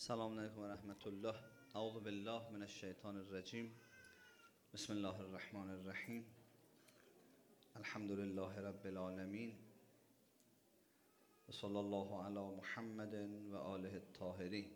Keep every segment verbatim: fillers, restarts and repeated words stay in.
سلام علیکم و رحمت الله. اعوذ بالله من الشیطان الرجیم. بسم الله الرحمن الرحیم. الحمد لله رب العالمین و صلی الله علی محمد و آله الطاهرین.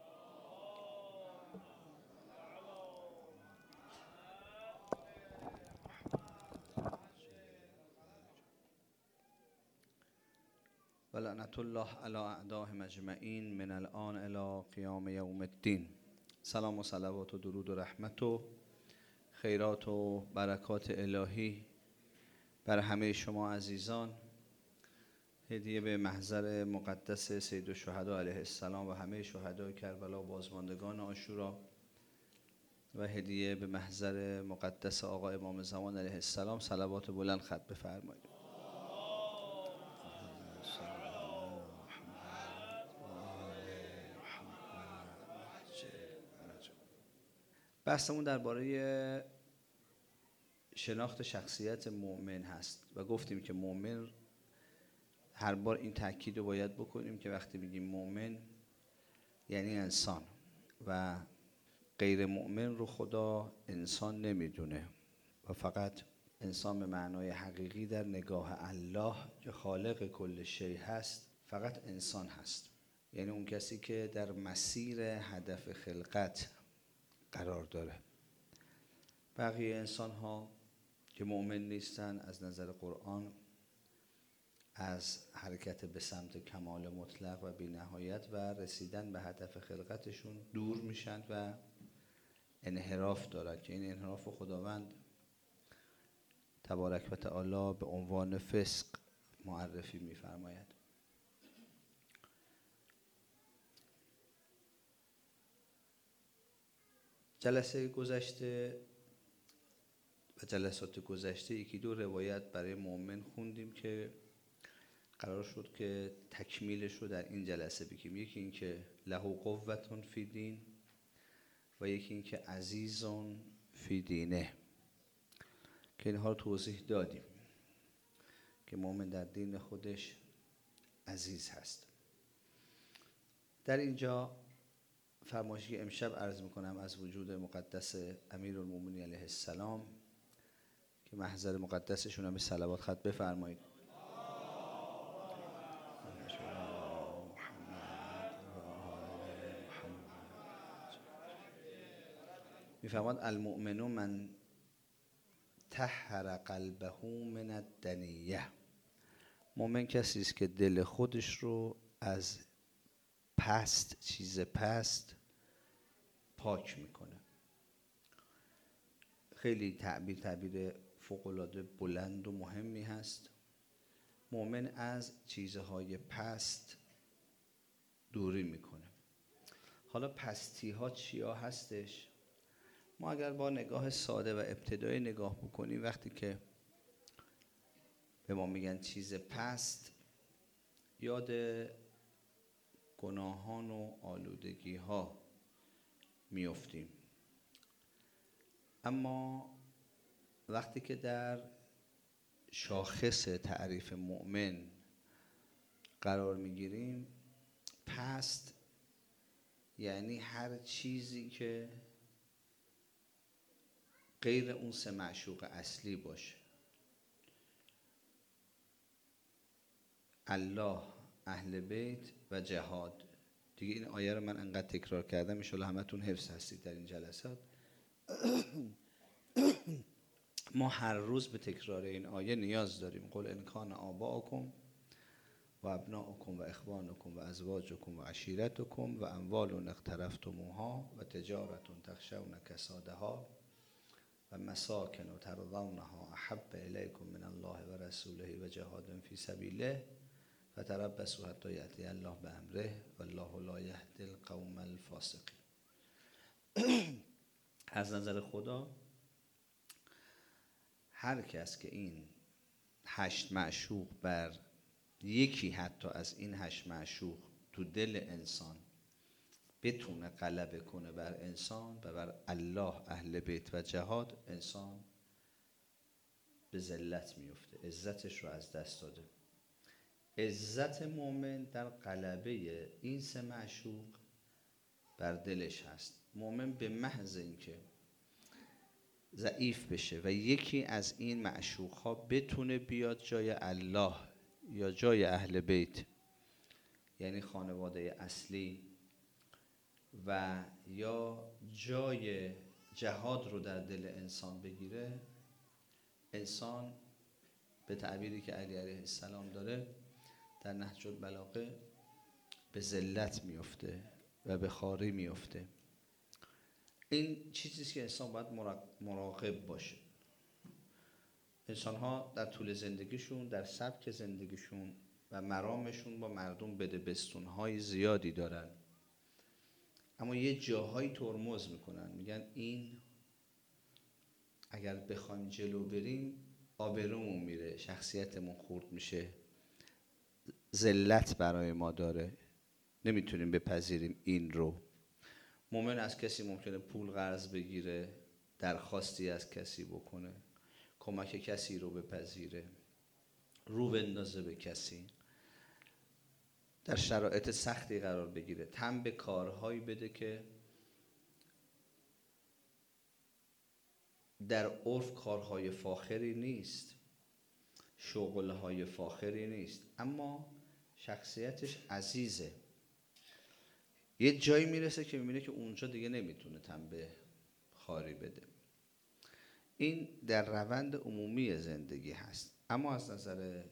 و لعنت الله علی اعدائهم اجمعین من الان الی قیام یوم الدین. سلام و صلوات و درود و رحمت و خیرات و برکات الهی بر همه شما عزیزان هدیه به محضر مقدس سید الشهدا علیه السلام و همه شهدای کربلا و بازماندگان عاشورا و هدیه به محضر مقدس آقا امام زمان علیه السلام. صلوات بلند خط بفرمایید. بحثمون درباره شناخت شخصیت مؤمن هست و گفتیم که مؤمن، هر بار این تاکید رو باید بکنیم که وقتی میگیم مؤمن یعنی انسان و غیر مؤمن رو خدا انسان نمیدونه و فقط انسان به معنای حقیقی در نگاه الله که خالق کل شی هست فقط انسان هست، یعنی اون کسی که در مسیر هدف خلقت قرار داره. بقیه انسان ها که مؤمن نیستن از نظر قرآن از حرکت به سمت کمال مطلق و بی نهایت و رسیدن به هدف خلقتشون دور میشن و انحراف دارد که این انحراف خداوند تبارک و تعالی به عنوان فسق معرفی میفرماید. جلسه گذشته و جلسات گذشته یکی دو روایت برای مؤمن خوندیم که قرار شد که تکمیلش رو در این جلسه بگیم. یکی این که له قوة فی دین و یکی این که عزیزون فی دینه، که اینها رو توضیح دادیم که مؤمن در دین خودش عزیز هست. در اینجا فرمایشی امشب عرض میکنم از وجود مقدس امیرالمومنین علیه السلام که محضر مقدسشون هم به صلوات خط بفرمایید. میفرماد المؤمن من طهر قلبه من الدنیه. مؤمن کسی است که دل خودش رو از پست، چیز پست پاک میکنه. خیلی تعبیر تعبیر فوق‌العاده بلند و مهمی هست. مؤمن از چیزهای پست دوری میکنه. حالا پستی ها چیا هستش؟ ما اگر با نگاه ساده و ابتدایی نگاه بکنیم، وقتی که به ما میگن چیز پست، یاد گناهان و آلودگی ها میافتیم. اما وقتی که در شاخص تعریف مؤمن قرار میگیریم، پست یعنی هر چیزی که غیر اون سه معشوق اصلی باشه: الله، اهل بیت و جهاد. دیگه این آیه رو من انقدر تکرار کردم، ان شاءالله همتون حفظ هستید در این جلسات. ما هر روز به تکرار این آیه نیاز داریم. قل ان کان آباؤکم و ابناؤکم و اخوانکم و ازواجکم و عشیرتکم و اموال اقترفتموها و تجارت تخشون کسادها و مساکن ترضونها احب الیکم من الله و رسوله و جهاد فی سبیله فتربصوا حتی یأتی الله بامره والله لا یهدی القوم الفاسقین. از نظر خدا هر کس که این هشت معشوق بر یکی حتی از این هشت معشوق تو دل انسان بتونه غلبه کنه بر انسان و بر الله، اهل بیت و جهاد، انسان به ذلت میفته، عزتش رو از دست داده. عزت مؤمن در غلبه این سه معشوق بر دلش هست. مؤمن به محض اینکه ضعیف بشه و یکی از این معشوق‌ها بتونه بیاد جای الله یا جای اهل بیت، یعنی خانواده اصلی، و یا جای جهاد رو در دل انسان بگیره، انسان به تعبیری که علی علیه السلام داره در نهج البلاغه به ذلت میفته و به خواری میفته. این چیزیست که انسان باید مراقب باشه. انسان ها در طول زندگیشون، در سبک زندگیشون و مرامشون با مردم بدبستون های زیادی دارن، اما یه جاهایی ترمز میکنن، میگن این اگر بخوایم جلو بریم آبرومون میره، شخصیتمون خورد میشه، ذلت برای ما داره، نمیتونیم بپذیریم این رو. مومن از کسی ممکنه پول قرض بگیره، درخواستی از کسی بکنه، کمک کسی رو بپذیره، رو بندازه به کسی، در شرایط سختی قرار بگیره، تن به کارهایی بده که در عرف کارهای فاخری نیست، شغلهای فاخری نیست، اما شخصیتش عزیزه. یه جایی میرسه که میبینه که اونجا دیگه نمیتونه تن به خاری بده. این در روند عمومی زندگی هست، اما از نظر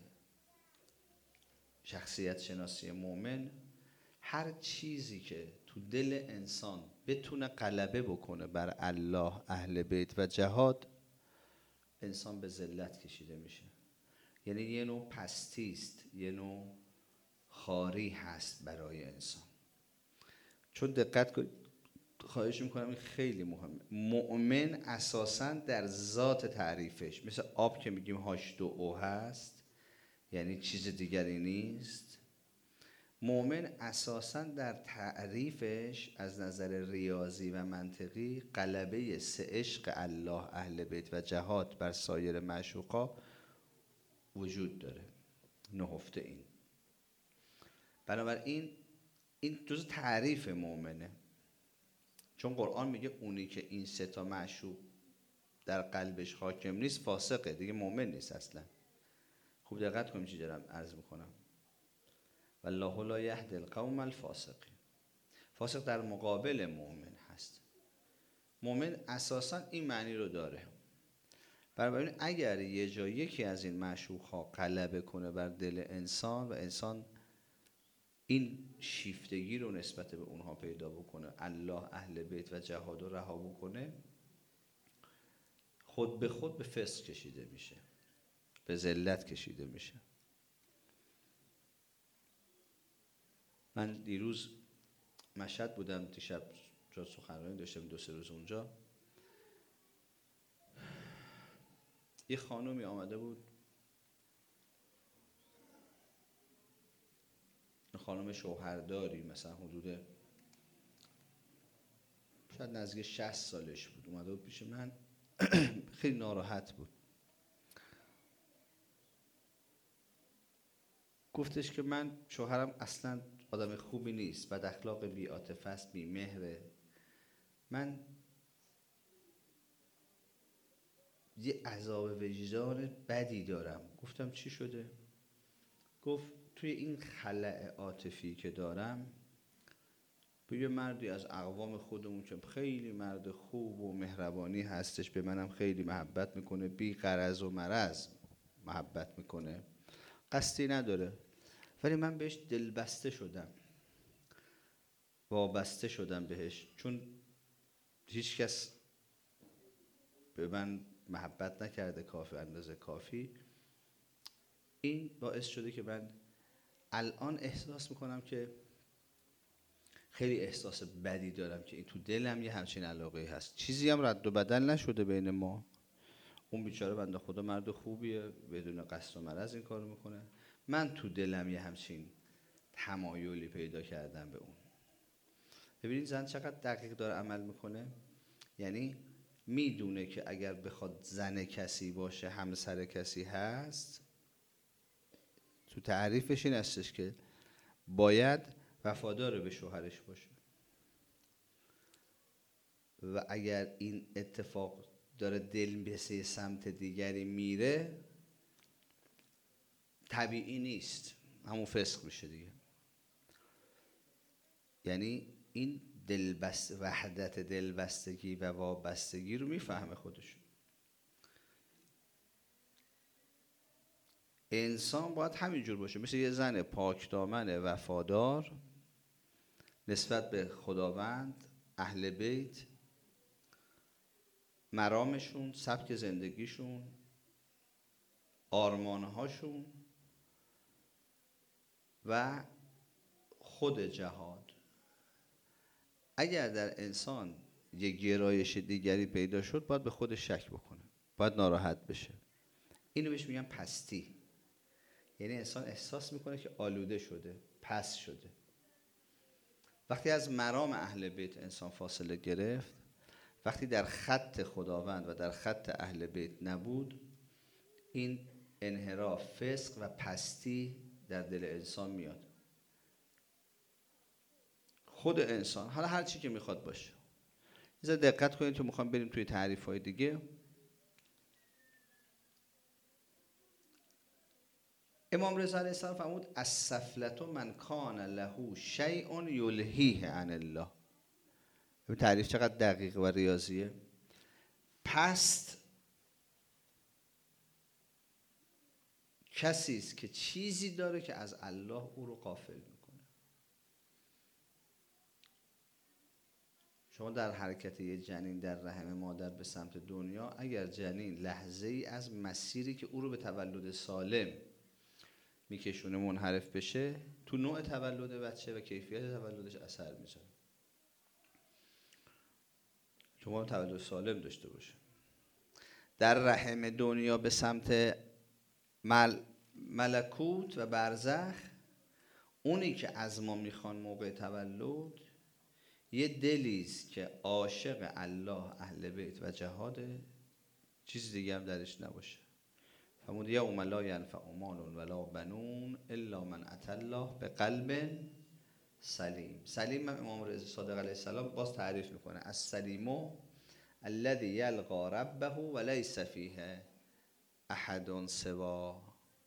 شخصیت شناسی مومن، هر چیزی که تو دل انسان بتونه غلبه بکنه بر الله، اهل بیت و جهاد، انسان به ذلت کشیده میشه. یعنی یه نوع پستی است، یه نوع خواری هست برای انسان. چون دقت کنید، خواهش میکنم، این خیلی مهمه. مؤمن اساساً در ذات تعریفش مثل آب که میگیم هاش دو او هست، یعنی چیز دیگری نیست. مؤمن اساساً در تعریفش از نظر ریاضی و منطقی غلبه سه عشق الله، اهل بیت و جهاد بر سایر معشوقا وجود داره، نهفته. این بنابراین این جز تعریف مؤمنه، چون قرآن میگه اونی که این سه تا معشوق در قلبش حاکم نیست فاسقه، دیگه مؤمن نیست اصلا. خوب دقت کنیم چی دارم عرض میکنم. والله لا یهدی القوم الفاسقین. فاسق در مقابل مؤمن هست. مؤمن اساسا این معنی رو داره. بنابراین اگر یه جا یکی از این معشوق ها غلبه کنه بر دل انسان و انسان این شیفتگی رو نسبت به اونها پیدا بکنه، الله، اهل بیت و جهاد رو رها بکنه، خود به خود به فسق کشیده میشه، به ذلت کشیده میشه. من دیروز مشهد بودم، دیشب جا سخنرانی داشتم، دو سه روز اونجا. یه خانومی آمده بود، خانم شوهرداری، مثلا حدود شاید نزدیک شصت سالش بود، اومده بود پیش من. خیلی ناراحت بود. گفتش که من شوهرم اصلا آدم خوبی نیست، بد اخلاق، بی عاطفه است، بی مهره. من یه عذاب وجدان بدی دارم. گفتم چی شده؟ گفت توی این خلأ عاطفی که دارم، به یه مردی از اقوام خودمون که خیلی مرد خوب و مهربانی هستش، به منم خیلی محبت میکنه، بی غرض و مرض محبت میکنه، قصدی نداره، ولی من بهش دلبسته شدم، وابسته شدم بهش، چون هیچ کس به من محبت نکرده کافی، اندازه کافی. این باعث شده که من الان احساس میکنم که خیلی احساس بدی دارم که این تو دلم یه همچین علاقه هست. چیزی هم رد و بدل نشده بین ما. اون بیچاره بنده خدا مرد خوبیه، بدون قصد و مرض این کارو میکنه. من تو دلم یه همچین تمایلی پیدا کردم به اون. ببینید زن چقدر دقیق داره عمل میکنه. یعنی میدونه که اگر بخواد زن کسی باشه، همسر کسی هست، تو تعریفش این هستش که باید وفادار به شوهرش باشه. و اگر این اتفاق داره دل به سمت دیگری میره طبیعی نیست، همون فسق میشه دیگه. یعنی این دلبست وحدت دلبستگی و وابستگی رو میفهمه خودشون. انسان باید همینجور باشه، مثل یه زن پاکدامن وفادار نسبت به خداوند، اهل بیت، مرامشون، سبک زندگیشون، آرمانهاشون و خود جهاد. اگر در انسان یک گرایش دیگری پیدا شد باید به خودش شک بکنه، باید ناراحت بشه. اینو بهش میگن پستی. یعنی انسان احساس میکنه که آلوده شده، پست شده. وقتی از مرام اهل بیت انسان فاصله گرفت، وقتی در خط خداوند و در خط اهل بیت نبود، این انحراف، فسق و پستی در دل انسان میاد. خود انسان، حالا هر چی که میخواد باشه. یه دقت کنید تو میخوام بریم توی تعریف های دیگه. امام رضا علیه السلام فرمود السفلة من کان له شیء یلهیه عن الله. این تعریف چقدر دقیق و ریاضیه. پست کسی است که چیزی داره که از الله او رو غافل میکنه. شما در حرکت یه جنین در رحم مادر به سمت دنیا، اگر جنین لحظه ای از مسیری که او رو به تولد سالم میکشونه منحرف بشه، تو نوع تولد بچه و کیفیت تولدش اثر میذاره. شما تولد سالم داشته باشه، در رحم دنیا به سمت مل... ملکوت و برزخ، اونی که از ما میخوان موقع تولد یه دلیست که عاشق الله، اهل بیت و جهاده، چیز دیگه هم درش نباشه. فرمود یوم لا ینفع مال ولا بنون الا من اتى الله بقلب سلیم. سلیم امام رضا صادق علیه السلام باز تعریف میکنه، السلیم الذی یلقى ربه وليس فیه احد سوا.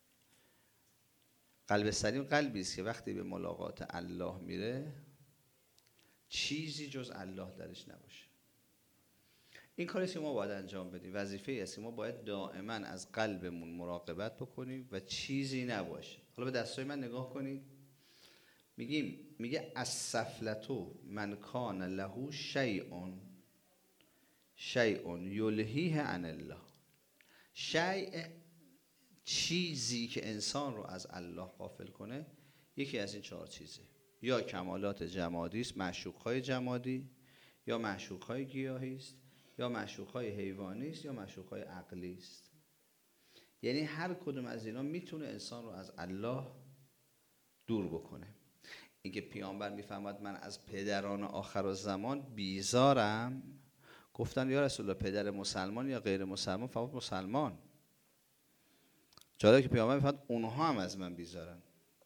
قلب سلیم قلبی است که وقتی به ملاقات الله میره چیزی جز الله درش نباشه. این کاری که ما باید انجام بدیم، وظیفه است که ما باید دائما از قلبمون مراقبت بکنیم و چیزی نباشه. حالا به دستای من نگاه کنید. میگیم میگه السفلة من کان له شیء شیء یلهیه عن الله. شیء، چیزی که انسان رو از الله غافل کنه، یکی از این چهار چیزه. یا کمالات جمادی است، معشوق‌های جمادی، یا معشوق‌های گیاهی است، یا معشوق‌های حیوانی است، یا معشوق‌های عقلی است. یعنی هر کدوم از اینا میتونه انسان رو از الله دور بکنه. اینکه پیامبر میفهمد من از پدران آخر الزمان بیزارم، گفتن یا رسول الله پدر مسلمان یا غیر مسلمان؟ فرمود مسلمان. جالبه که پیامبر میفهمد اونها هم از من بیزارن.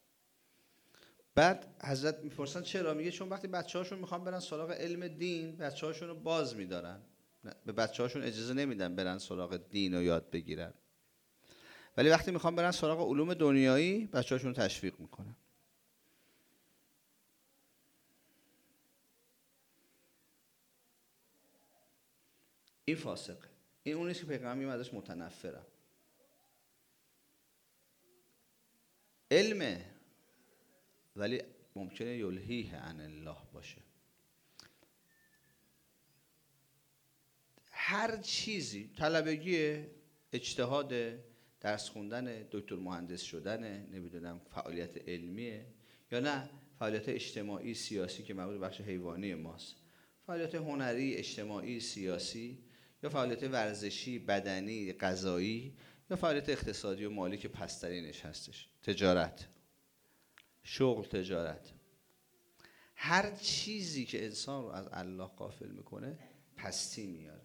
بعد حضرت میپرسن چرا؟ میگه چون وقتی بچه‌هاشون میخوان برن سراغ علم دین، بچه‌هاشون رو باز میدارن، به بچه‌هاشون اجازه نمیدن برن سراغ دین و یاد بگیرن. ولی وقتی میخوان برن سراغ علوم دنیایی، بچه‌هاشون رو تشویق میکنن. این فاسقه. این اون نیست که پیغمبر میگه ازش متنفرم. علمه ولی ممکنه یلهیه عن الله باشه. هر چیزی، طلبگی، اجتهاد، درس خوندن، دکتر مهندس شدن، نمیدونم فعالیت علمیه، یا نه فعالیت اجتماعی سیاسی که مربوط به بخش حیوانی ماست، فعالیت هنری اجتماعی سیاسی، یا فعالیت ورزشی بدنی غذایی، یا فعالیت اقتصادی و مالی که پسترینش هستش، تجارت، شغل، تجارت. هر چیزی که انسان رو از الله غافل میکنه پستی میاره.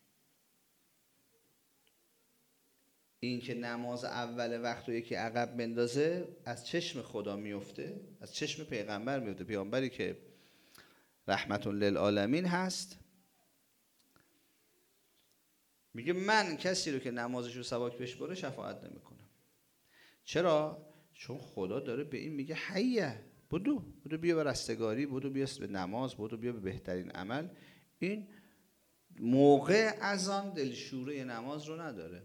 این که نماز اول وقت رو یکی عقب بندازه از چشم خدا میفته، از چشم پیغمبر میفته. پیغمبری که رحمت للعالمین هست میگه من کسی رو که نمازش رو سبک بهش بره شفاعت نمیکنم. چرا؟ چون خدا داره به این میگه حیه، بدو بدو بیا به رستگاری، بدو بیا به نماز، بدو بیا به بهترین عمل. این موقع اذان دلشوره نماز رو نداره.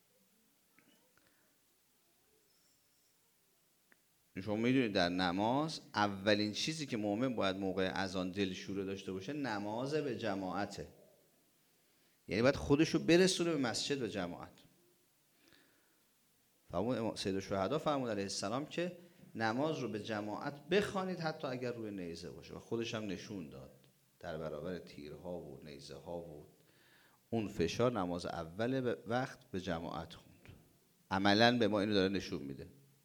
شما میدونید در نماز اولین چیزی که مؤمن باید موقع اذان دلشوره داشته باشه نماز به جماعته. یعنی باید خودشو برسونه به مسجد و جماعت. فرمود سید الشهدا فرمود علیه السلام که نماز رو به جماعت بخوانید حتی اگر روی نیزه باشه، و خودش هم نشون داد در برابر تیرها و نیزه ها و اون فشار نماز اول وقت به جماعت خوند. عملاً به ما اینو داره نشون میده.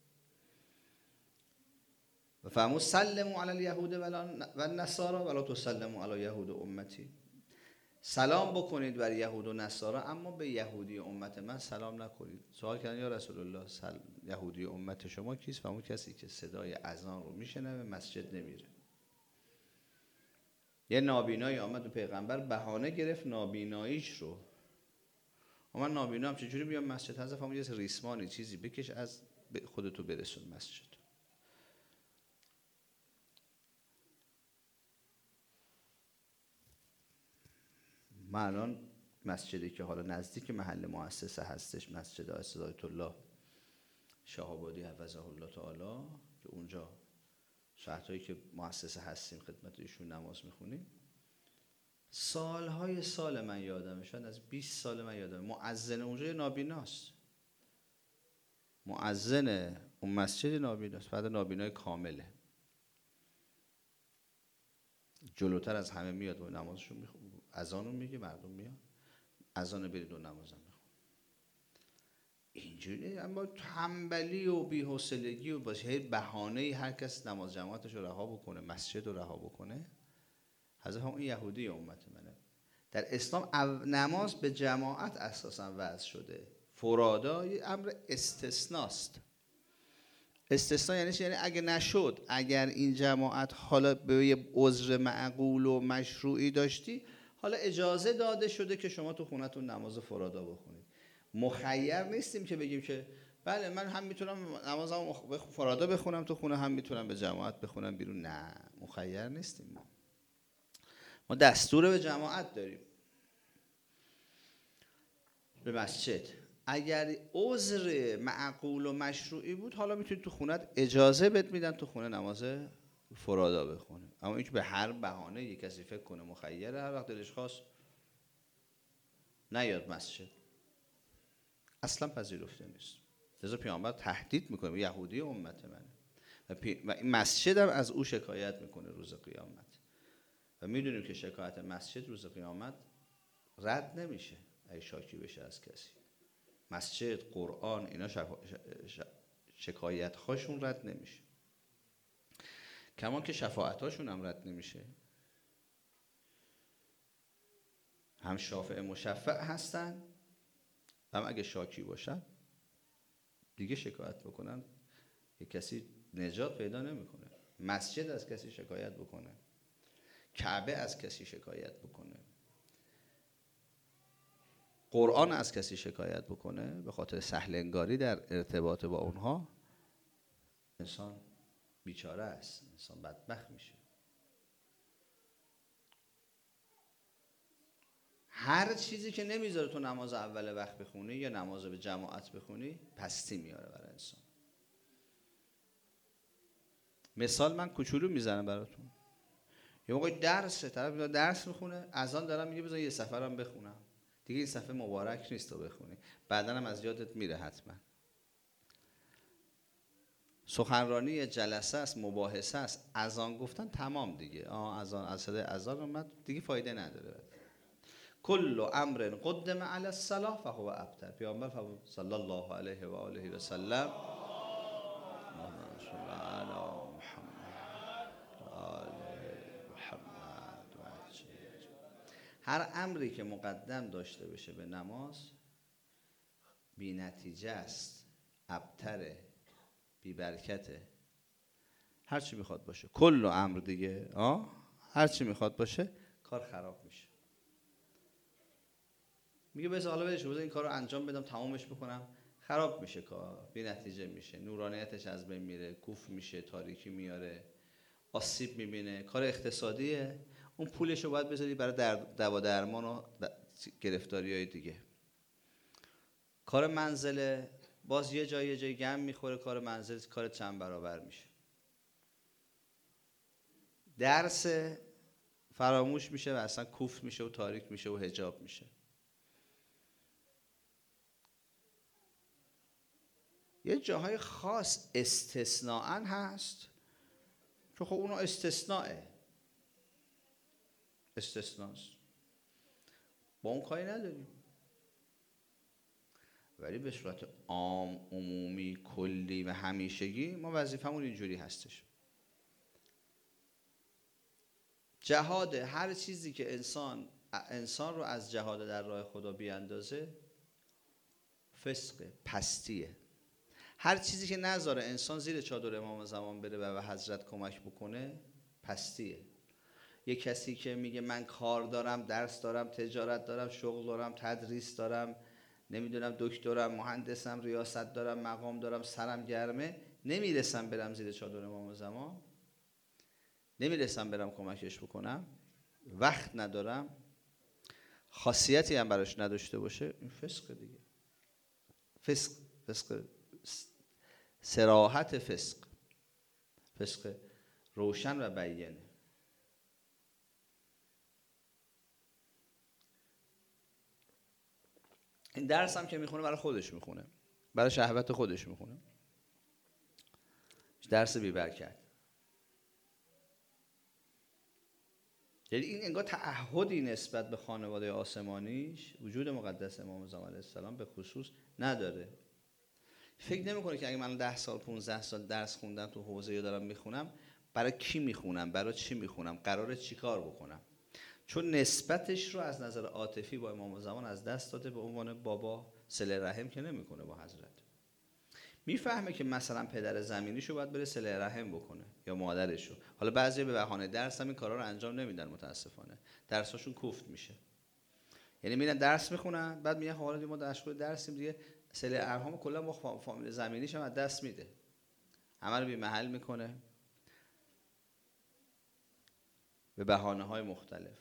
و فرمود سلموا علی الیهود و النصارى ولا تسلموا علی یهود امتی. سلام بکنید بر یهود و نصارا اما به یهودی امت من سلام نکنید. سوال کردن یا رسول الله سل... یهودی امت شما کیست؟ فرمود کسی که صدای اذان رو میشنوه مسجد نمیره. یه نابینایی آمد به پیغمبر بهانه گرفت نابیناییش رو. من نابینا هم چجوری بیام مسجد؟ حضرت فرمود یه ریسمانی چیزی بکش از خودتو برسون مسجد. من الان مسجدی که حالا نزدیک محل مؤسسه هستش، مسجد آیت الله شهابادی حفظه الله تعالی، که اونجا شهرهایی که مؤسسه هستیم خدمت ایشون نماز میخونیم، سالهای سال من یادمه، شاید از بیست سال من یادمه، مؤذن اونجا نابیناست. مؤذن اون مسجد نابیناست، بعد نابینای کامله، جلوتر از همه میاد و نمازشو میخونه، اذانو میگه، مردم میاد اذان برید و نمازم بخون. اینجوری اما تنبلی و بی‌حوصلگی و باشه بهانه‌ای هر کس نماز جماعتش رو رها بکنه، مسجد رو رها بکنه. حضرت هم این یهودی امت منه. در اسلام نماز به جماعت اساسا وضع شده. فرادا یه امر استثناست. استثنا یعنی چی؟ یعنی اگه نشد، اگر این جماعت حالا به یه عذر معقول و مشروعی داشتی، حالا اجازه داده شده که شما تو خونتون نماز فرادا بخونید. مخیر نیستیم که بگیم که بله من هم میتونم نمازم فرادا بخونم تو خونه، هم میتونم به جماعت بخونم بیرون. نه، مخیر نیستیم. ما ما دستور به جماعت داریم، به مسجد. اگر عذر معقول و مشروعی بود حالا میتونی تو خونت اجازه بهت میدن تو خونه نماز فرادا بخونه. اما اینکه به هر بهانه یک کسی فکر کنه مخیره، هر وقت دلش خواست نیاد مسجد، اصلا پذیرفته نیست. لذا پیامبر تهدید میکنه یهودی امت منه و, پی... و این مسجد هم از او شکایت میکنه روز قیامت. و میدونیم که شکایت مسجد روز قیامت رد نمیشه اگه شاکی بشه از کسی. مسجد، قرآن، اینا شفا... ش... شکایت هاشون رد نمیشه، کمان که شفاعت هاشون هم رد نمیشه. هم شافع مشفع هستن، هم اگه شاکی باشن دیگه شکایت بکنن یک کسی نجات پیدا نمیکنه. مسجد از کسی شکایت بکنه، کعبه از کسی شکایت بکنه، قرآن از کسی شکایت بکنه به خاطر سهلنگاری در ارتباط با اونها، انسان بیچاره است، انسان بدبخت میشه. هر چیزی که نمیذاره تو نماز اول وقت بخونی یا نماز به جماعت بخونی پستی میاره برای انسان. مثال من کوچولو میزنم براتون. یه موقع درسه، طرف درس میخونه، اذان دارم میگه بذار یه سفرم بخونم. دیگه این صفحه مبارک نیست تو بخونی، بعداً هم از یادت میره حتما. سخنرانی جلسه است، مباحثه است، اذان گفتن تمام دیگه. آه اذان، از صدای اذان اومد دیگه فایده نداره. کل امر قدم علی الصلاة فهو ابتر. پیامبر فرمود صلی الله علیه و آله و سلم اللهم صل علی محمد و آل محمد. هر امری که مقدم داشته بشه به نماز بی نتیجه است، ابتره، بی برکته. هر چی میخواد باشه، کل امر دیگه، آه هر چی میخواد باشه کار خراب میشه. میگه بس حالا بدش بذار این کارو انجام بدم تمامش بکنم، خراب میشه کار، بی نتیجه میشه، نورانیتش از بین میره، کوف میشه، تاریکی میاره، آسیب میبینه. کار اقتصادیه، اون پولش رو باید بذاری برای در دوا درمان و گرفتاری های دیگه. کار منزله، باز یه جای یه جای گم میخوره، کار منزل کار چند برابر میشه. درس فراموش میشه و اصلا کوف میشه و تاریک میشه و حجاب میشه. یه جاهای خاص استثناءً هست که خب اونو استثناءه، استثناست، با اون کاری نداریم. ولی به صورت عام، عمومی، کلی و همیشگی ما وظیفمون اینجوری هستش. جهاد هر چیزی که انسان انسان رو از جهاد در راه خدا بیاندازه فسق، پستیه. هر چیزی که نذاره انسان زیر چادر امام زمان بره و به حضرت کمک بکنه پستیه. یه کسی که میگه من کار دارم، درس دارم، تجارت دارم، شغل دارم، تدریس دارم، نمیدونم دکترم، مهندسم، ریاست دارم، مقام دارم، سرم گرمه، نمیرسم برم زیر چادر امام زمان، نمیرسم برم کمکش بکنم، وقت ندارم، خاصیتی هم براش نداشته باشه، این فسق دیگه. فسق، فسق صراحت، فسق، فسق روشن و بیانه. این درس هم که میخونه برای خودش میخونه، برای شهوت خودش میخونه، درس بی برکت. یعنی این انگار تعهدی نسبت به خانواده آسمانیش، وجود مقدس امام زمان علیه السلام به خصوص نداره. فکر نمیکنه که اگه من ده سال پونزده سال درس خوندم تو حوزه یا دارم میخونم، برای کی میخونم، برای چی میخونم، قراره چی کار بکنم. چون نسبتش رو از نظر عاطفی با امام زمان از دست داده، به عنوان بابا صله رحم که نمیکنه با حضرت. میفهمه که مثلا پدر زمینیشو باید بره صله رحم بکنه یا مادرشو. حالا بعضی به بهانه درس هم این کارا رو انجام نمیدن، متاسفانه درساشون کوفت میشه. یعنی میرن درس میخونن، بعد میگن حالا ما مشغول درسیم دیگه، صله ارحام کلا با فامیل زمینیش هم از دست میده، همه رو بی محل میکنه به بهانه های مختلف.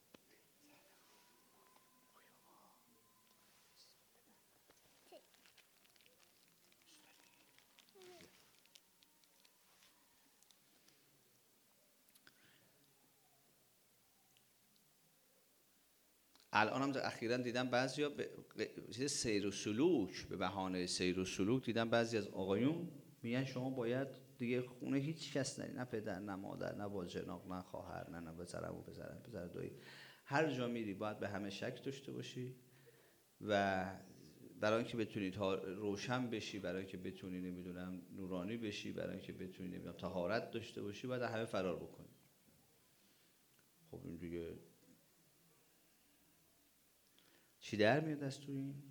الان هم اخیراً دیدم بعضیا به چیز سیر و سلوک، به بهانه سیر و سلوک دیدم بعضی از آقایون میگن شما باید دیگه خونه هیچ کس نری، نه پدر نه مادر نه با جناق نه خواهر نه نه پسرم و پسرم پسر دوی، هر جا میری باید به همه شک داشته باشی و برای اینکه بتونی روشن بشی، برای اینکه بتونی نمیدونم نورانی بشی، برای اینکه بتونی نمیدونم طهارت داشته باشی، باید همه فرار بکنی. خب این دیگه چی در میاد از تو این؟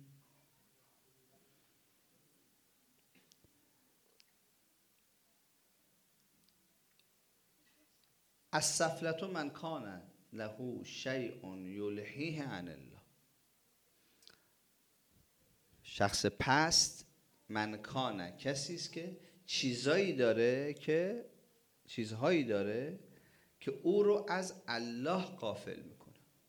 السفلة من کان له شیء یلهیه عن الله. شخص پست من کان کسی است که چیزایی داره که چیزهایی داره که او رو از الله غافل میکنه.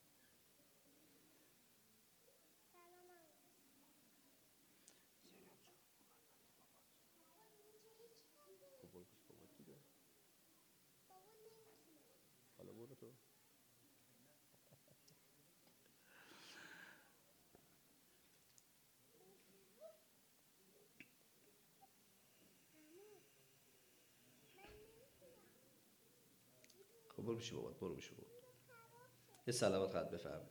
برو بشی بابا، برو بشی بابا. یه صلوات قد بفرم.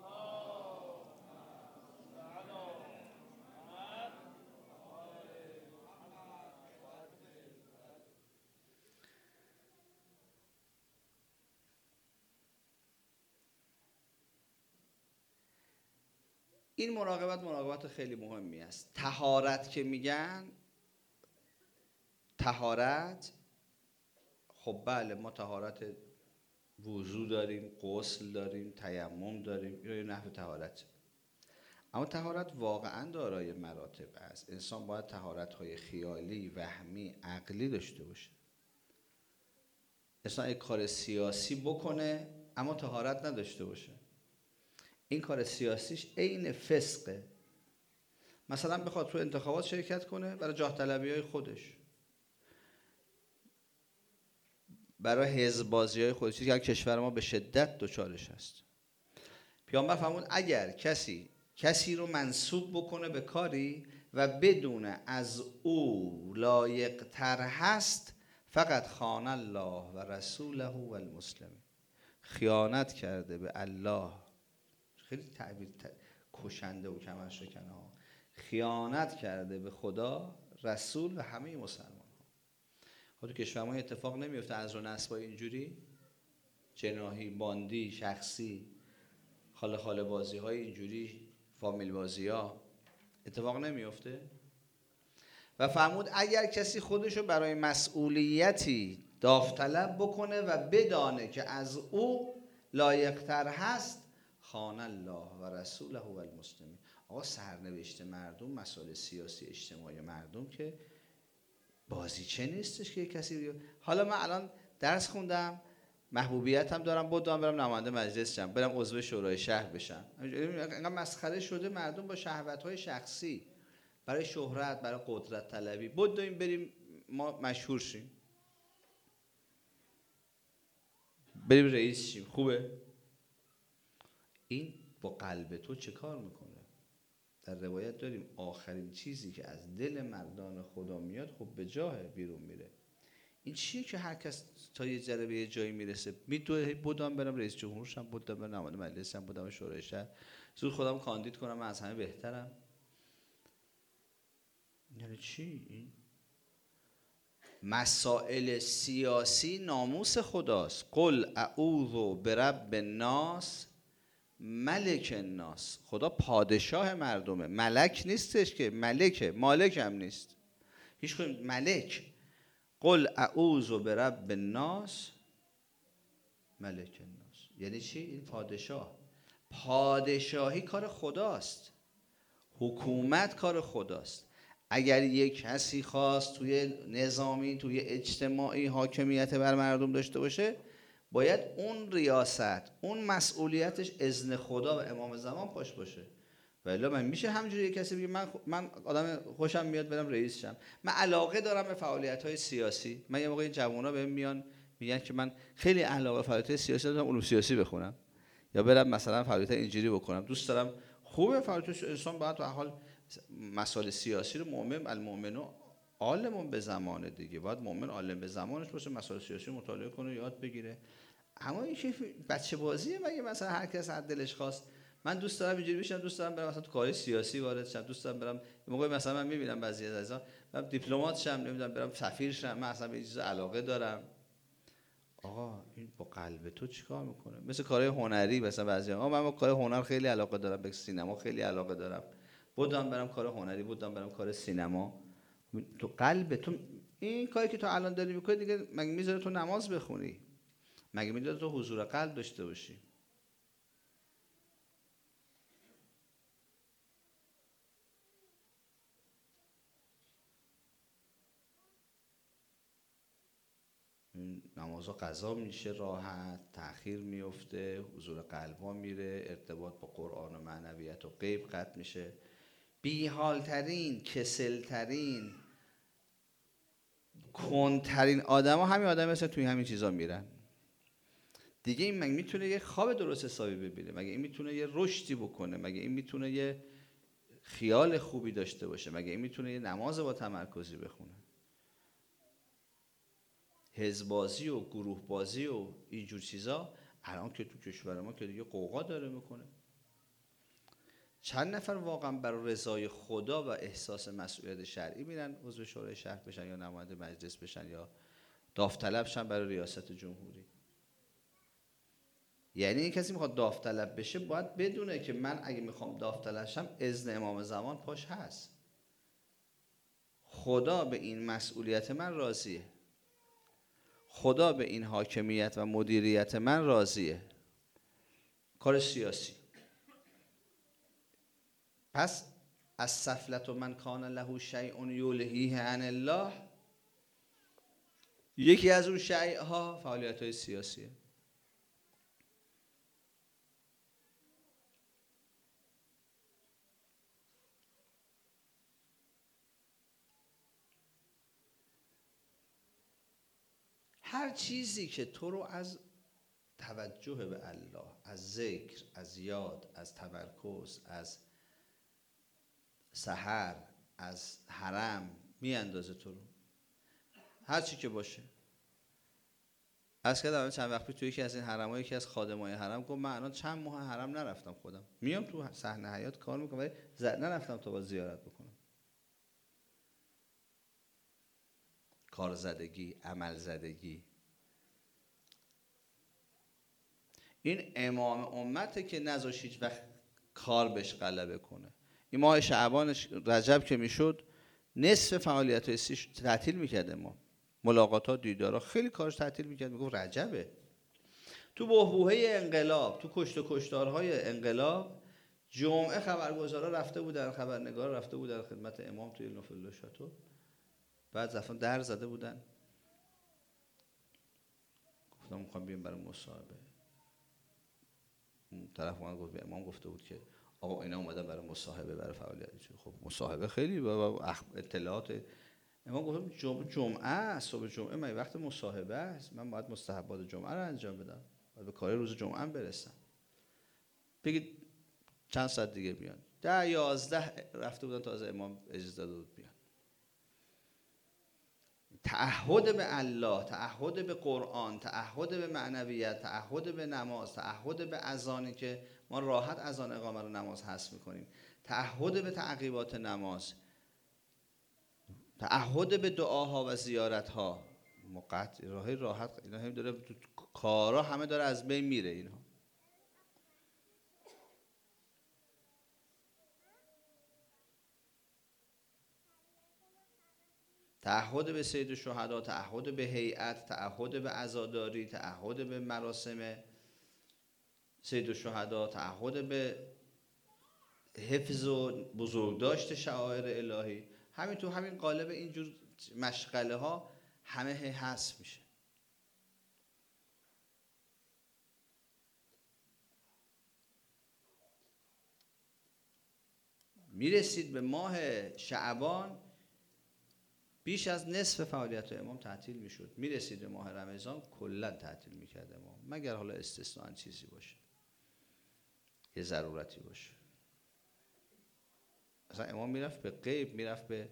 این مراقبت مراقبت خیلی مهمی است. طهارت که میگن، طهارت، خب بله ما طهارت وضو داریم، غسل داریم، تیمم داریم، یا نحو طهارت. اما طهارت واقعا دارای مراتب است. انسان باید طهارت‌های خیالی، وهمی، عقلی داشته باشه. انسان یک کار سیاسی بکنه اما طهارت نداشته باشه، این کار سیاسیش عین فسقه. مثلا بخواد تو انتخابات شرکت کنه برای جاه طلبی‌های خودش، برای حزب بازی‌های خودش، چیزی که کشور ما به شدت دچارش هست. پیامبر فرمود اگر کسی کسی رو منسوب بکنه به کاری و بدون از او لایق‌تر هست، فقط خان الله و رسوله و المسلمین، خیانت کرده به الله. خیلی تعبیر کشنده و کمرشکنه ها. خیانت کرده به خدا، رسول و همه مسلمان ها. خود کشور ما اتفاق نمیفته از رو نسبای اینجوری جناحی، باندی، شخصی، خاله خاله بازی های اینجوری، فامیل بازی ها اتفاق نمیفته. و فرمود اگر کسی خودشو برای مسئولیتی داوطلب بکنه و بدانه که از او لایق‌تر هست، خان الله و رسوله و المسلمین. آقا سرنوشت مردم، مسائل سیاسی اجتماعی مردم که بازیچه نیستش که کسی بیاد. حالا من الان درس خوندم، محبوبیت هم دارم، بودم برم نماینده مجلس شم، برم عضو شورای شهر بشم. اینقدر مسخره شده مردم با شهوت‌های شخصی، برای شهرت، برای قدرت طلبی بدویم بریم ما مشهور شیم، بریم رئیس شیم. خوبه؟ این با قلب تو چه کار میکنه؟ در روایت داریم آخرین چیزی که از دل مردان خدا میاد خب به جاه بیرون میره. این چیه که هر کس تا یه ذره به یه جایی میرسه میدوه بودم برم رئیس جمهور شم، بودم برم نماینده مجلس شم، بودم شورای شهر، زود خودم کاندید کنم من از همه بهترم. یعنی چی این؟ مسائل سیاسی ناموس خداست. قل اعوذ برب الناس ملک الناس. خدا پادشاه مردمه، ملک نیستش که، ملکه، مالک هم نیست هیچ خود، ملک. قل اعوذ برب الناس ملک الناس یعنی چی؟ این پادشاه، پادشاهی کار خداست، حکومت کار خداست. اگر یک کسی خواست توی نظامی، توی اجتماعی حاکمیت بر مردم داشته باشه، باید اون ریاست، اون مسئولیتش اذن خدا و امام زمان پاش باشه. ولی من میشه همجوری یک کسی بگه من من آدم خوشم میاد برم رئیس شم، من علاقه دارم به فعالیت‌های سیاسی. من یه موقع این جوونا بهم میان میگن که من خیلی علاقه به فعالیت‌های سیاسی دارم، علوم سیاسی بخونم یا برم مثلا فعالیت اینجوری بکنم، دوست دارم. خوبه فعالیت انسان باید تو حال مسائل سیاسی رو مؤمن المؤمنو عالمون به زمانه دیگه، باید مؤمن عالم به زمانش باشه، مسائل سیاسی مطالعه کنه، یاد بگیره. اما این که بچه بازیه، مگه مثلا هر کس از دلش خواست من دوست دارم اینجوری بشم، دوست دارم برم مثلا تو کار سیاسی وارد شم، دوست دارم برم موقع مثلا من میبینم بعضی از عزیزان برم دیپلمات شم، نمیدونم برم سفیر شم، من اصلا به این چیزا علاقه دارم. آقا این با قلب تو چیکار میکنه؟ مثل کارهای هنری، مثلا بعضیا آقا من با کار هنر خیلی علاقه دارم، به سینما خیلی علاقه دارم، بودم برم کار هنری، بودم برم کار سینما. تو قلب تو این کاری که تو الان داری میکنی دیگه مگه میذاره تو نماز بخونی؟ مگه میذاره تو حضور قلب داشته باشی؟ نمازها قضا میشه راحت، تأخیر میفته، حضور قلبا میره، ارتباط با قرآن و معنویت و غیب قطع میشه. بیحالترین، کسلترین، کندترین آدم ها همین آدم مثل توی همین چیزا میرن دیگه. این مگه میتونه یه خواب درست حسابی ببینه؟ مگه این میتونه یه رشدی بکنه؟ مگه این میتونه یه خیال خوبی داشته باشه؟ مگه این میتونه یه نماز با تمرکزی بخونه؟ حزب بازی و گروه بازی و اینجور چیزا الان که تو کشور ما که دیگه قوقا داره میکنه. چند نفر واقعا برای رضای خدا و احساس مسئولیت شرعی میرن عضو شورای شهر بشن یا نماینده مجلس بشن یا داوطلب شن برای ریاست جمهوری؟ یعنی این کسی میخواد داوطلب بشه باید بدونه که من اگه میخوام داوطلب شم اذن امام زمان پاش هست، خدا به این مسئولیت من راضیه، خدا به این حاکمیت و مدیریت من راضیه. کار سیاسی پس از سفلت و من کان له شیء یلهیه عن الله، یکی از اون شیء ها فعالیت های سیاسیه. هر چیزی که تو رو از توجه به الله، از ذکر، از یاد، از تمرکز، از سحر، از حرم میاندازه تو رو، هر چی که باشه. از که دارم چند وقت پیش توی یکی از این حرم‌ها یکی از خادمای حرم گفت من الان چند ماه حرم نرفتم، خودم میام تو صحنه حیات کار میکنم ولی نرفتم تا با زیارت بکنم. کار زدگی، عمل زدگی. این امام امته که نذاش هیچ وقت کار بهش غلبه کنه. این ماه شعبان رجب که میشد نصف فعالیت‌های سیش تعطیل میکرد، امام ملاقات‌ها، دیدارها، خیلی کارش تعطیل میکرد، میگفت رجبه. تو بحبوحه انقلاب، تو کشت و کشتارهای انقلاب، جمعه خبرگزارا رفته بودن، خبرنگارا رفته بودن خدمت امام توی نوفل شاتو، بعد زفان در زده بودن، گفتم میخوام بیام برای مصاحبه. طرف من گفت به امام گفته بود که آقا اینا اومدن برای مصاحبه، برای فعالیت. خب مصاحبه خیلی با اطلاعات. امام گفت جمعه جمعه صبح جمعه من وقت مصاحبه است، من باید مستحبات جمعه رو انجام بدم، باید به کار روز جمعه هم برسم. بگید چند ساعت دیگه بیان. ده یازده رفته بودن تازه امام اجازه داده بود بیان. تعهد به الله، تعهد به قرآن، تعهد به معنویت، تعهد به نماز، تعهد به اذانی که ما راحت اذان اقامه رو نماز حذف میکنیم، تعهد به تعقیبات نماز، تعهد به دعاها و زیارتها، مقطع راه راحت اینا هم داره کارا همه داره از بین میره. اینها تعهد به سید الشهدا، تعهد به هیئت، تعهد به عزاداری، تعهد به مراسم سید الشهدا، تعهد به حفظ و بزرگداشت شعائر الهی. همین تو همین قالب اینجور مشغله ها همه حذف میشه. میرسید به ماه شعبان بیش از نصف فعالیت امام تعطیل میشد. میرسید به ماه رمضان کلا تعطیل میکرد امام، مگر حالا استثناء چیزی باشه، یه ضرورتی باشه. اصلا امام میرفت به غیب، میرفت به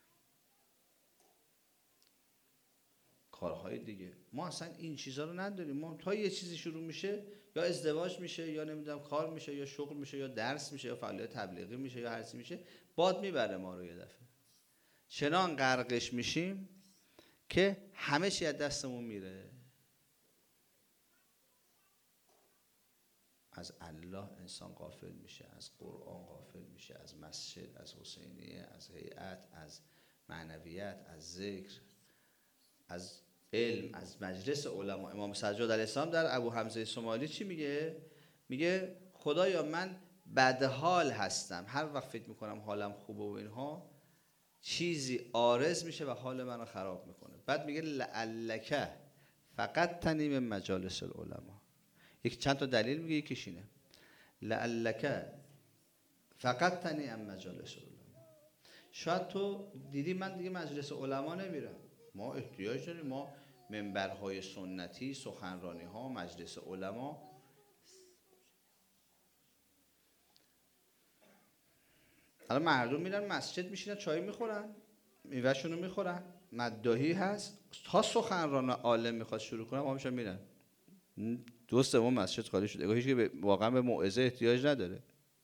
کارهای دیگه. ما اصلا این چیزا رو نداریم. ما تا یه چیزی شروع میشه، یا ازدواج میشه، یا نمیدونم کار میشه، یا شغل میشه، یا درس میشه، یا فعالیت تبلیغی میشه، یا هر چیزی میشه، باد میبره ما رو یه دفعه. چنان غرقش میشیم که همه چی از دستمون میره. از الله انسان غافل میشه، از قرآن غافل میشه، از مسجد، از حسینیه، از هیئت، از معنویت، از ذکر، از علم، از مجلس علما. امام سجاد علیه السلام در ابو حمزه سمالی چی میگه؟ میگه خدایا من بدحال هستم، هر وقت فکر میکنم حالم خوبه و اینها چیزی عارض میشه و حال منو خراب میکنه. بعد میگه لعلک فقط تنی من مجالس العلماء. یک چند تا دلیل میگه، یکیش اینه لعلک فقط تنی من مجالس العلماء. شاید تو دیدی من دیگه مجلس علما نمیرم. ما احتیاج داریم، ما منبرهای سنتی، سخنرانی ها، مجلس علما. الان مردم میرن مسجد میشینن چای میخورن، میوهشون رو میخورن، مداحی هست، تا سخنران عالم میخواد شروع کنه ما میشن میرن. دو سوم مسجد خالی شده. هیچ که واقعا به موعظه احتیاج نداره.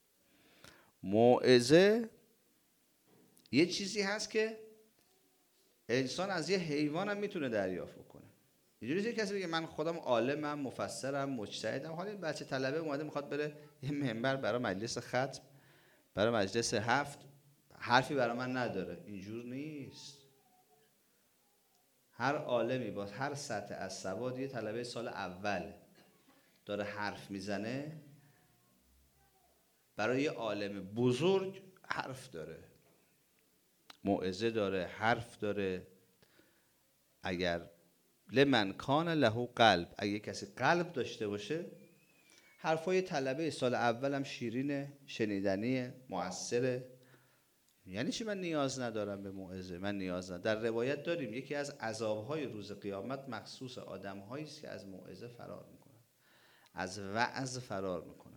موعظه یه چیزی هست که انسان از یه حیوان هم میتونه دریافت کنه. اینجوری که کسی بگه من خودم عالمم، مفسرم، مجتهدم، حالا بچه طلبه اومده میخواد بره یه منبر برای مجلس ختم، برای مجلس هفت، حرفی برای من نداره. اینجور نیست. هر عالمی با هر سطح از سواد یه طلبه سال اول داره حرف میزنه، برای عالم بزرگ حرف داره، موعظه داره، حرف داره. اگر لمن کان له قلب، اگه کسی قلب داشته باشه، حرفای طلبه سال اولم شیرینه، شنیدنیه، مؤثره. یعنی چی من نیاز ندارم به موعظه؟ من نیاز ندارم. در روایت داریم یکی از عذابهای روز قیامت مخصوص آدم‌هایی است که از موعظه فرار میکنن، از وعظ فرار میکنن.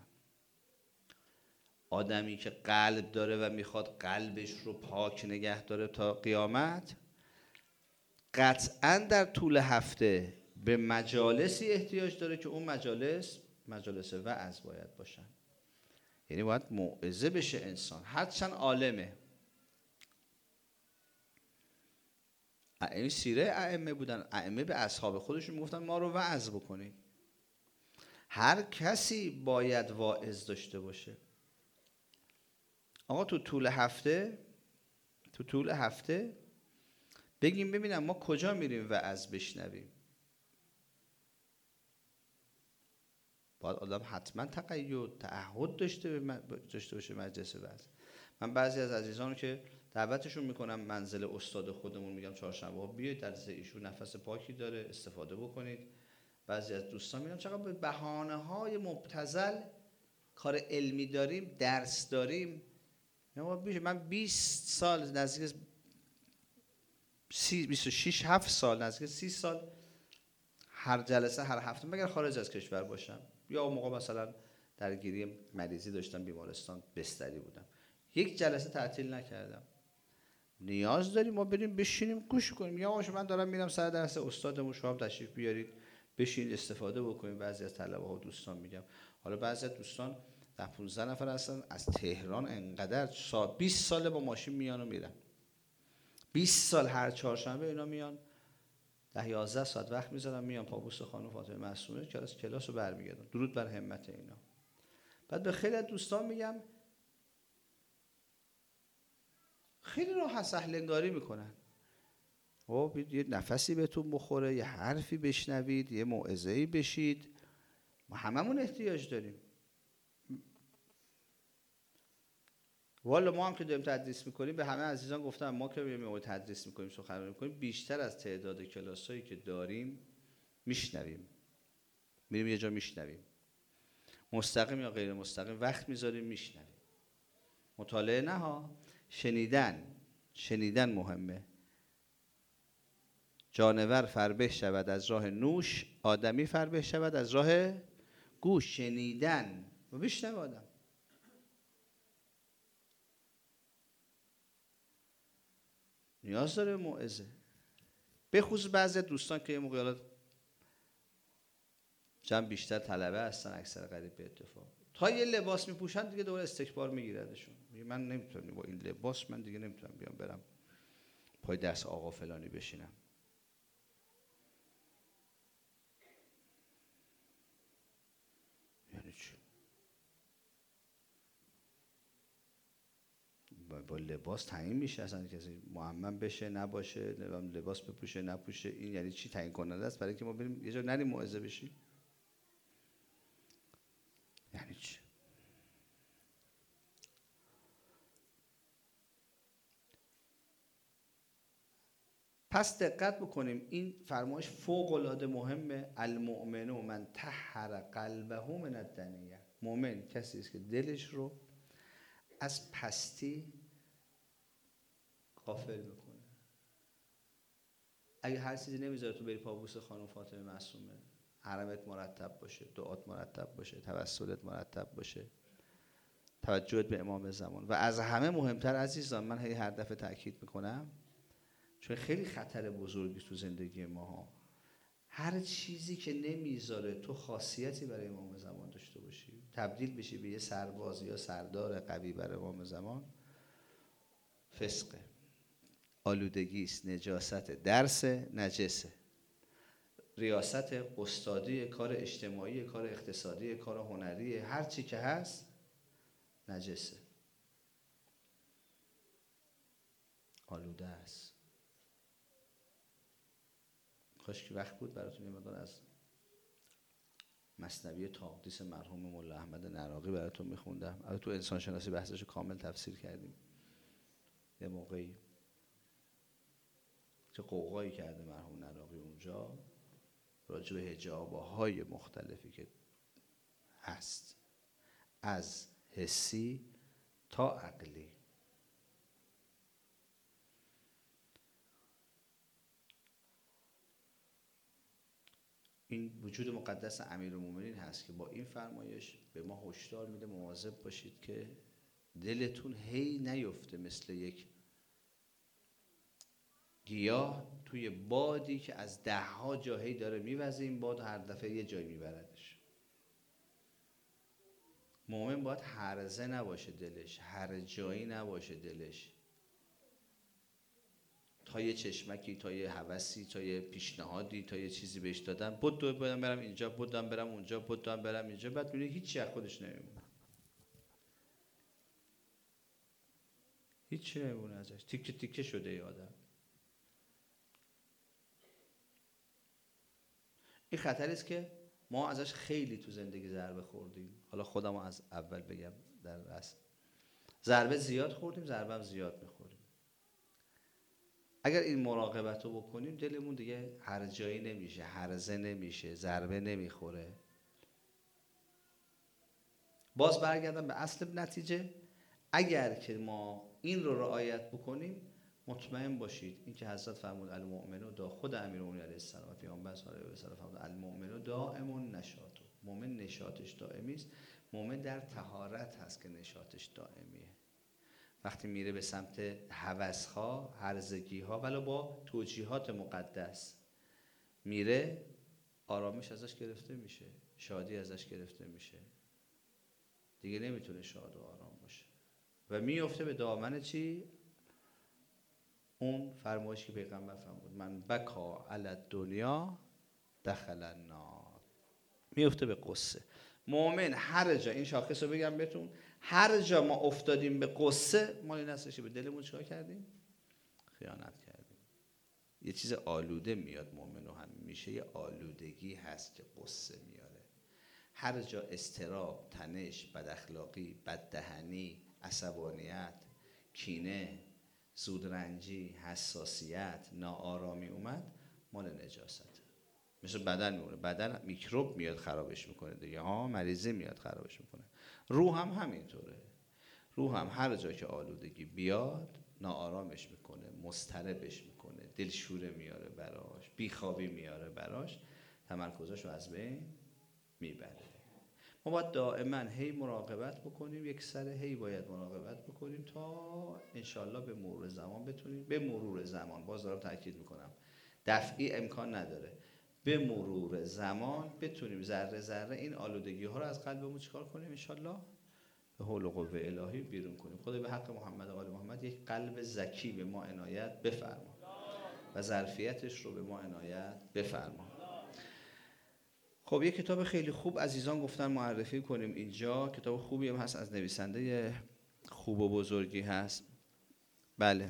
آدمی که قلب داره و میخواد قلبش رو پاک نگه داره تا قیامت، قطعاً در طول هفته به مجالسی احتیاج داره که اون مجالس مجالس وعظ باید باشن. یعنی باید موعظه بشه انسان، هرچند عالمه. این سیره ائمه بودن، ائمه به اصحاب خودشون میگفتن ما رو وعظ بکنید. هر کسی باید واعظ داشته باشه. آقا تو طول هفته تو طول هفته بگیم ببینم ما کجا میریم وعظ بشنویم. باید آدم حتما تقید تعهد داشته داشته باشه مجلس وعظ. من بعضی از عزیزانو که دعوتشون میکنم منزل استاد خودمون، میگم چهارشنبه ها بیایید درس ایشون نفس پاکی داره، استفاده بکنید. بعضی از دوستان میگم چقدر به بهانه های مبتذل کار علمی داریم، درس داریم. من بیست سال نزدیک بیست و شش هفت سال نزدیک سی سال هر جلسه هر هفته مگر خارج از کشور باشم یا اون موقع مثلا درگیری مریضی داشتم، بیمارستان بستری بودم، یک جلسه تعطیل نکردم. نیاز داریم ما بریم بشینیم گوش کنیم. یا آقا من دارم میرم سر درس استادمون، شما هم تشریف بیارید بشینید استفاده بکنید. بعضی از طلبه ها و دوستان میگم، حالا بعضی از دوستان ده پانزده نفر هستن از تهران، انقدر سال بیست ساله با ماشین میان و میرن، بیست سال هر چهارشنبه اینا میان ده یازده ساعت وقت میذارن میان پابوس خانم فاطمه معصومه کلاس کلاس رو برمیگردن. درود بر همت اینا. بعد به خیلی از دوستان میگم خیلی راحت سهل انگاری میکنن. خب یه نفسی بهتون بخوره، یه حرفی بشنوید، یه موعظه‌ای بشید. ما هممون احتیاج داریم. والا ما هم که داریم تدریس میکنیم به همه عزیزان گفتم ما که میایم تدریس میکنیم سخنرانی میکنیم بیشتر از تعداد کلاسایی که داریم میشنویم، میریم یه جا میشنویم، مستقیم یا غیر مستقیم وقت میذاریم میشنویم. مطالعه نه ها، شنیدن. شنیدن مهمه. جانور فربه شود از راه نوش، آدمی فربه شود از راه گوش. شنیدن و بشنو آدم. نیاز داره موعظه. به خصوص بعضی دوستان که یه موقع جمع بیشتر طلبه هستن، اکثر قریب به اتفاق تا یه لباس میپوشن دیگه دوباره استکبار میگیردشون. میگه من نمیتونم با این لباس، من دیگه نمیتونم بیام برم پای درس آقا فلانی بشینم. یعنی چی؟ با لباس تعیین میشه اصلا کسی معمم بشه نباشه، لباس بپوشه نپوشه. این یعنی چی تعیین کننده است برای که ما بریم یه جا نریم موعظه بشیم؟ یعنی چی؟ پس دقت بکنیم این فرمایش فوق العاده مهمه. المؤمن من طهر قلبه من الدنیه. مؤمن کسی است که دلش رو از پستی غافل میکنه. اگه هر چیزی نمیذاره تو بری پابوس خانم فاطمه معصومه، حرمت مرتب باشه، دعات مرتب باشه، توسلت مرتب باشه، توجهت به امام زمان. و از همه مهمتر عزیزان، من هی هر دفعه تاکید میکنم چون خیلی خطر بزرگی تو زندگی ما ها، هر چیزی که نمیذاره تو خاصیتی برای امام زمان داشته باشی، تبدیل بشی به یه سرباز یا سردار قوی برای امام زمان، فسقه، آلودگی است، نجاست، درس نجسه، ریاست، استادی، کار اجتماعی، کار اقتصادی، کار هنری، هر چی که هست نجسه، آلوده است. کاش که وقت بود براتون یه مقدار از مثنوی تقدیس مرحوم مولا احمد نراقی براتون میخوندم. البته تو انسان شناسی بحثش کامل تفسیر کردیم یه موقعی، چه قوقایی کرده مرحوم نراقی اونجا راجع به حجاب‌های مختلفی که هست، از حسی تا عقلی. این وجود مقدس امیرالمومنین هست که با این فرمایش به ما هشدار میده مواظب باشید که دلتون هی نیفته مثل یک گیاه توی بادی که از ده ها جا هی داره میوزه، این باد هر دفعه یه جای میبردش. مومن باید هرزه نباشه دلش، هر جایی نباشه دلش، تا یه چشمکی، تا یه هوسی، تا یه پیشنهادی، تا یه چیزی بهش دادن، بود دو بدم برم اینجا، بودم برم اونجا، بودم برم اینجا، بعد میبینی هیچی از خودش نمیمونه، هیچی نمیمونه ازش، تیکه تیکه شده ای آدم. این خطری است که ما ازش خیلی تو زندگی ضربه خوردیم. حالا خودمو از اول بگم در اصل ضربه زیاد خوردیم، ضربه هم زیاد میخوریم. اگر این مراقبت رو بکنیم دلمون دیگه هر جایی نمیشه، هرزه نمیشه، ضربه نمیخوره. باز برگردم به اصل نتیجه، اگر که ما این رو رعایت بکنیم مطمئن باشید این که حضرت فرمود المؤمن دا، خود امیرالمومنین علیه السلام و پیامبر صلی الله علیه و سلم فرمود المؤمن دائم نشاط، مؤمن نشاطش دائمی است. مؤمن در طهارت هست که نشاطش دائمیه. وقتی میره به سمت هوس‌ها، هرزگی‌ها، ولی با توجیهات مقدس میره، آرامش ازش گرفته میشه، شادی ازش گرفته میشه، دیگه نمیتونه شاد و آرام باشه و میفته به دامن چی؟ اون فرمایشی که پیغمبر فرمود من بکا علی الدنیا دخل النار، میفته به قصه. مؤمن هر جا، این شاخص رو بگم بهتون، هر جا ما افتادیم به قصه، ما این هستش به دلمون چیکار کردیم؟ خیانت کردیم. یه چیز آلوده میاد مؤمن رو هم میشه، یه آلودگی هست که قصه میاره. هر جا استراب، تنش، بد اخلاقی، بددهنی، عصبانیت، کینه، زودرنجی، حساسیت، ناآرامی اومد، مال نجاست. مثل بدن میمونه، بدن میکروب میاد خرابش میکنه دیگه ها، مریضی میاد خرابش میکنه. روح هم همینطوره. روح هم هر جا که آلودگی بیاد ناآرامش میکنه، مضطربش میکنه، دلشوره میاره براش، بیخوابی میاره براش، تمرکزشو از بین میبره. ما باید دائما هی مراقبت بکنیم، یک سر هی باید مراقبت بکنیم تا انشالله به مرور زمان بتونیم، به مرور زمان، باز دارم تاکید میکنم دفعی امکان نداره، به مرور زمان بتونیم ذره ذره این آلودگی ها رو از قلبمون چیکار کنیم انشالله؟ به حول و قوه الهی بیرون کنیم. خدا به حق محمد و آل محمد یک قلب ذکی به ما عنایت بفرما و ظرفیتش رو به ما عنایت بفرما. خب یک کتاب خیلی خوب عزیزان گفتن معرفی کنیم اینجا، کتاب خوبی هم هست، از نویسنده خوب و بزرگی هست. بله،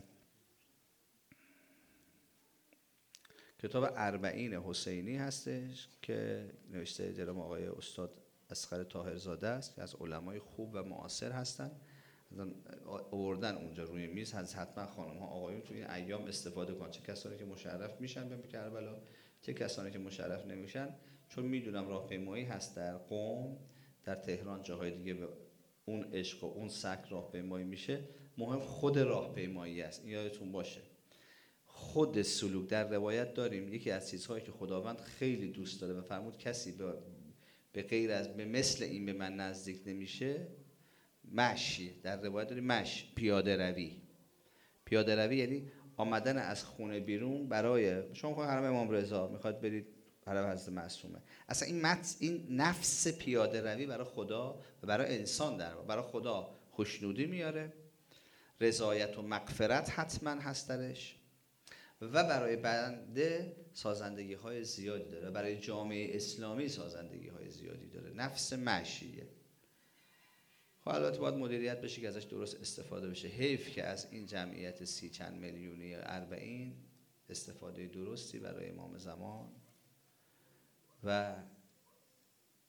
کتاب اربعین حسینی هستش که نوشته جناب آقای استاد اصغر طاهرزاده است که از علمای خوب و معاصر هستن. آوردن اونجا روی میز، هست حتما خانم ها آقایون تو این ایام استفاده کن، چه کسانی که مشرف میشن به کربلا، چه کسانی که مشرف نمیشن، چون میدونم راهپیمایی هست در قم، در تهران، جاهای دیگه به اون عشق و اون سک راهپیمایی میشه. مهم خود راهپیمایی است، این یادتون باشه. خود سلوک در روایت داریم یکی از چیزهایی که خداوند خیلی دوست داره و فرمود کسی به غیر از به مثل این به من نزدیک نمیشه، مشی، در روایت داریم مش، پیاده روی. پیاده روی یعنی آمدن از خونه بیرون برای شما خود حرم امام رضا میخواد برید حرم حضرت معصومه، اصلا این متن، این نفس پیاده روی برای خدا و برای انسان، در برای خدا خوشنودی میاره، رضایت و مغفرت حتما هست درش و برای بنده سازندگی های زیادی داره، برای جامعه اسلامی سازندگی های زیادی داره. نفس مشیه. خب البته باید مدیریت بشه که ازش درست استفاده بشه. حیف که از این جمعیت سی چند میلیونی اربعین استفاده درستی برای امام زمان و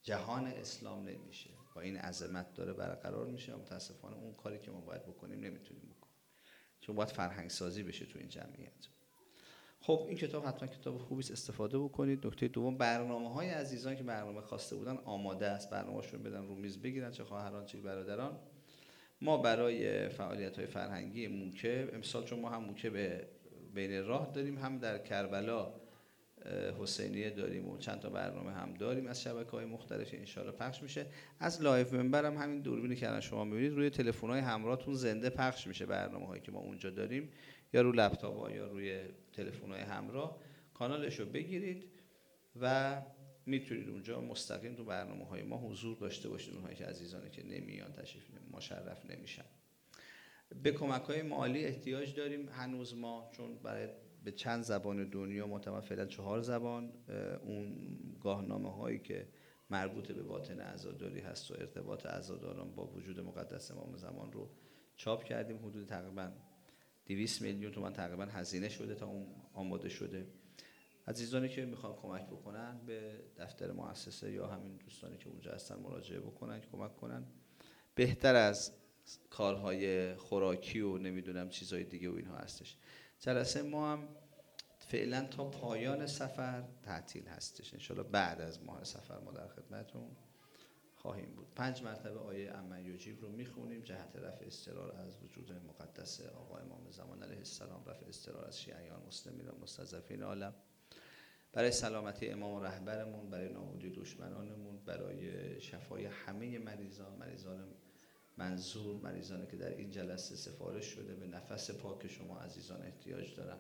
جهان اسلام نمیشه، با این عظمت داره برقرار میشه. متاسفانه اون کاری که ما باید بکنیم نمیتونیم بکنیم، چون باید فرهنگ سازی بشه تو این جمعیت. خب این کتاب حتما کتاب خوبی است، استفاده بکنید. نکته دوم، برنامه‌های عزیزان که برنامه خواسته بودن آماده است، برنامه‌شون بدن رو میز بگیرن، چه خواهران چه برادران. ما برای فعالیت‌های فرهنگی موکب امسال، چون ما هم موکب بین راه داریم، هم در کربلا حسینیه داریم و چند تا برنامه هم داریم از شبکه‌های مختلف، ان شاءالله پخش میشه. از لایو منبر هم همین دوربینی که الان شما می‌بینید روی تلفن‌های همراهتون زنده پخش میشه، برنامه‌هایی که ما اونجا داریم، یا رو لپتاپ‌ها یا روی تلفن‌های همراه کانالش رو بگیرید و میتونید اونجا مستقیم تو برنامه‌های ما حضور داشته باشید. اونهایی که عزیزانی که نمیان، تشریف مشرف نمیشن. به کمک‌های مالی احتیاج داریم هنوز ما، چون برای به چند زبان دنیا معتبر فعلا چهار زبان اون گاهنامه هایی که مربوط به باطن عزاداری هست و ارتباط عزاداران با وجود مقدس امام زمان رو چاپ کردیم. حدود تقریبا دویست میلیون تومان تقریبا هزینه شده تا اون آماده شده. عزیزانی که میخوان کمک بکنن به دفتر مؤسسه یا همین دوستانی که اونجا هستن مراجعه بکنن، کمک کنن. بهتر از کارهای خوراکی و نمیدونم چیزهای دیگه و اینها هستش. جلسه ما هم فعلا تا پایان سفر تعطیل هستش، انشالله بعد از ماه سفر ما در خدمتون خواهیم بود. پنج مرتبه آیه امن یجیب رو میخونیم جهت رفع اضطرار از وجود مقدس آقا امام زمان علیه السلام، رفع اضطرار از شیعیان مسلمین و مستضعفین عالم، برای سلامتی امام و رهبرمون، برای نابودی دشمنانمون، برای شفای همه مریضان، مریضان منظور، مریضانی که در این جلسه سفارش شده به نفس پاک شما عزیزان احتیاج دارن،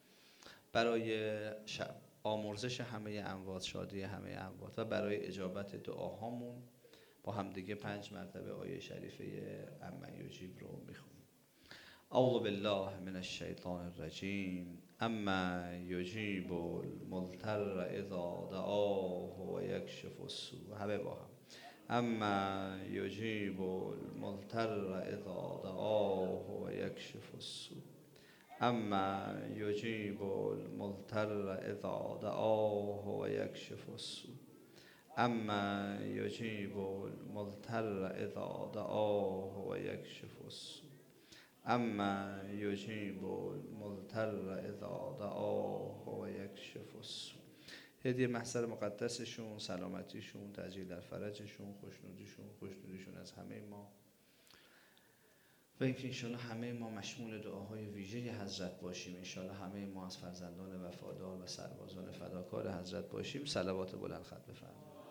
برای آمرزش همه اموات، شادی همه اموات و برای اجابت دعاهامون با همدیگه پنج مرتبه آیه شریفه امن یجیب رو میخونیم. اعوذ بالله من الشیطان الرجیم. اما یجیب المضطر اذا دعاه و یکشف السوء. همه با هم. اما یجیب المضطر اذا دعاه و یکشف السوء. اما یجیب المضطر اذا دعاه و یکشف السوء. اما یجیب المضطر اذا دعاه و یکشف السوء. اما یجیب المضطر اذا دعاه و یکشف السوء. هدیه محضر مقدسشون، سلامتیشون، تعجیل در فرجشون، خوشنودیشون، خوشنودیشون از همه ما، و اینکه انشاءالله همه ما مشمول دعاهای ویژه حضرت باشیم. انشاءالله همه ما از فرزندان وفادار و سربازان فداکار حضرت باشیم. صلوات بلند ختم بفرمایید.